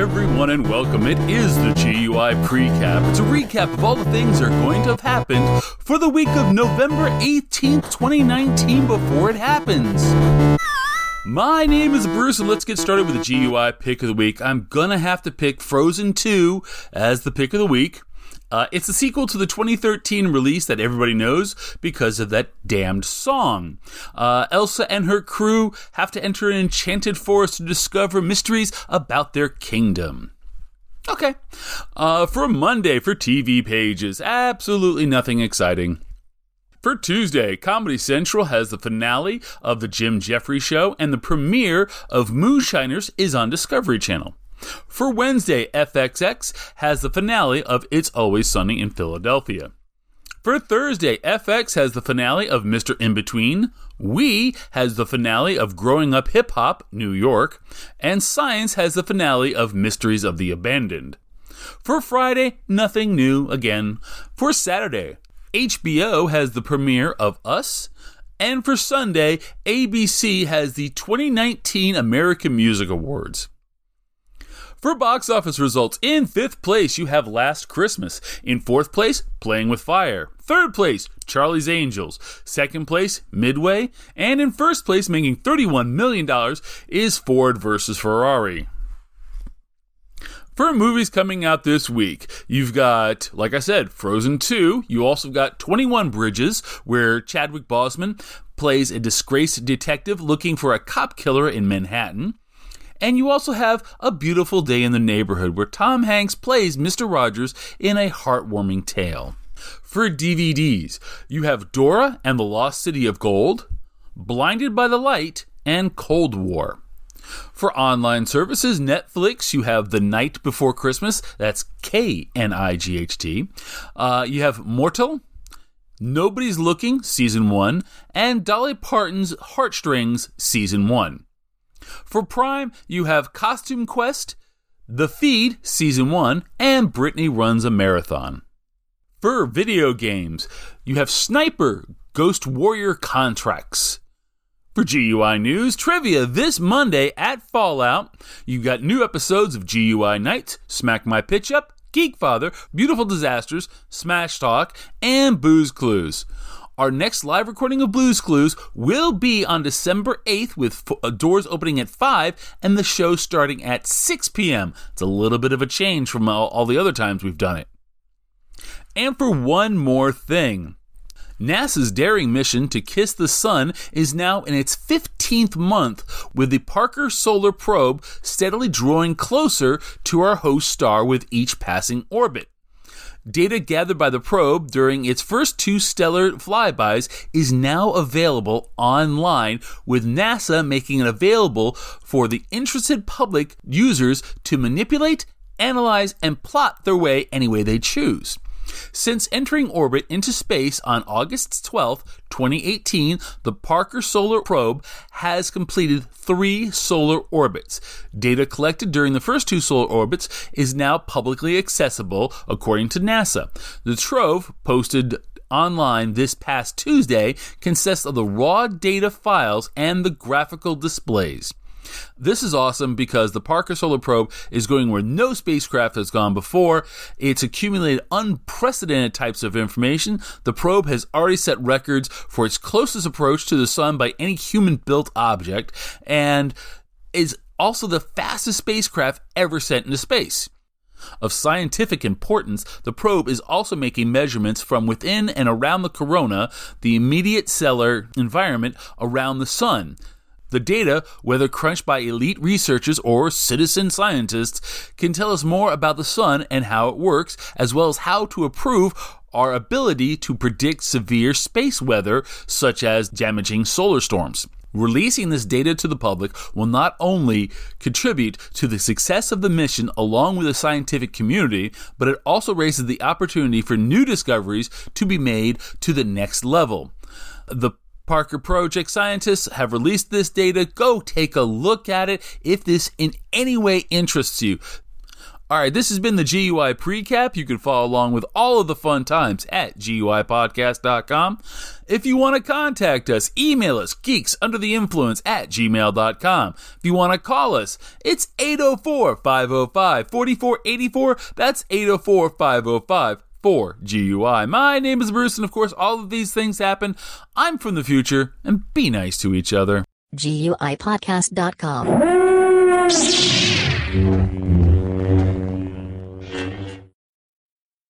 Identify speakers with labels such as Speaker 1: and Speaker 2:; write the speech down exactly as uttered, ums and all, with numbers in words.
Speaker 1: everyone, and welcome. It is the G U I Precap. It's a recap of all the things that are going to have happened for the week of November eighteenth, twenty nineteen, before it happens. My name is Bruce, and let's get started with the G U I Pick of the Week. I'm gonna have to pick Frozen two as the Pick of the Week. Uh, it's a sequel to the twenty thirteen release that everybody knows because of that damned song. Uh, Elsa and her crew have to enter an enchanted forest to discover mysteries about their kingdom. Okay. Uh, for Monday, for T V pages, absolutely nothing exciting. For Tuesday, Comedy Central has the finale of The Jim Jeffries Show, and the premiere of Moonshiners is on Discovery Channel. For Wednesday, F X X has the finale of It's Always Sunny in Philadelphia. For Thursday, F X has the finale of Mister In-Between, We has the finale of Growing Up Hip Hop, New York, and Science has the finale of Mysteries of the Abandoned. For Friday, nothing new again. For Saturday, H B O has the premiere of Us, and for Sunday, A B C has the twenty nineteen American Music Awards. For box office results, in fifth place, you have Last Christmas. In fourth place, Playing with Fire. Third place, Charlie's Angels. Second place, Midway. And in first place, making thirty-one million dollars, is Ford versus Ferrari. For movies coming out this week, you've got, like I said, Frozen two. You also got twenty-one Bridges, where Chadwick Boseman plays a disgraced detective looking for a cop killer in Manhattan. And you also have A Beautiful Day in the Neighborhood, where Tom Hanks plays Mister Rogers in a heartwarming tale. For D V Ds, you have Dora and the Lost City of Gold, Blinded by the Light, and Cold War. For online services, Netflix, you have The Night Before Christmas, that's K N I G H T. Uh, you have Mortal, Nobody's Looking, Season one, and Dolly Parton's Heartstrings, Season one. For Prime, you have Costume Quest, The Feed, Season one, and Britney Runs a Marathon. For video games, you have Sniper, Ghost Warrior Contracts. For G U I News Trivia, this Monday at Fallout, you've got new episodes of G U I Nights, Smack My Pitch Up, Geek Father, Beautiful Disasters, Smash Talk, and Booze Clues. Our next live recording of Blues Clues will be on December eighth with f- doors opening at five and the show starting at six p.m. It's a little bit of a change from all, all the other times we've done it. And for one more thing, NASA's daring mission to kiss the sun is now in its fifteenth month, with the Parker Solar Probe steadily drawing closer to our host star with each passing orbit. Data gathered by the probe during its first two stellar flybys is now available online, with NASA making it available for the interested public users to manipulate, analyze, and plot their way any way they choose. Since entering orbit into space on August twelfth, twenty eighteen, the Parker Solar Probe has completed three solar orbits. Data collected during the first two solar orbits is now publicly accessible, according to NASA. The trove, posted online this past Tuesday, consists of the raw data files and the graphical displays. This is awesome because the Parker Solar Probe is going where no spacecraft has gone before. It's accumulated unprecedented types of information. The probe has already set records for its closest approach to the sun by any human-built object, and is also the fastest spacecraft ever sent into space. Of scientific importance, the probe is also making measurements from within and around the corona, the immediate stellar environment around the sun. The data, whether crunched by elite researchers or citizen scientists, can tell us more about the sun and how it works, as well as how to improve our ability to predict severe space weather, such as damaging solar storms. Releasing this data to the public will not only contribute to the success of the mission along with the scientific community, but it also raises the opportunity for new discoveries to be made to the next level. The Parker Project scientists have released this data. Go take a look at it if this in any way interests you. All right, this has been the G U I Precap. You can follow along with all of the fun times at G U I podcast dot com. If you want to contact us, email us, geeksundertheinfluence at gmail dot com. If you want to call us, it's eight oh four, five oh five, four four eight four. That's eight oh four, five oh five, four G U I. My name is Bruce, and of course, all of these things happen. I'm from the future, and be nice to each other.
Speaker 2: G U I podcast dot com